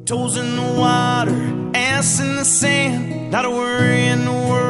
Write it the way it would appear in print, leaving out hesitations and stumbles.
Toes in the water, ass in the sand, not a worry in the world.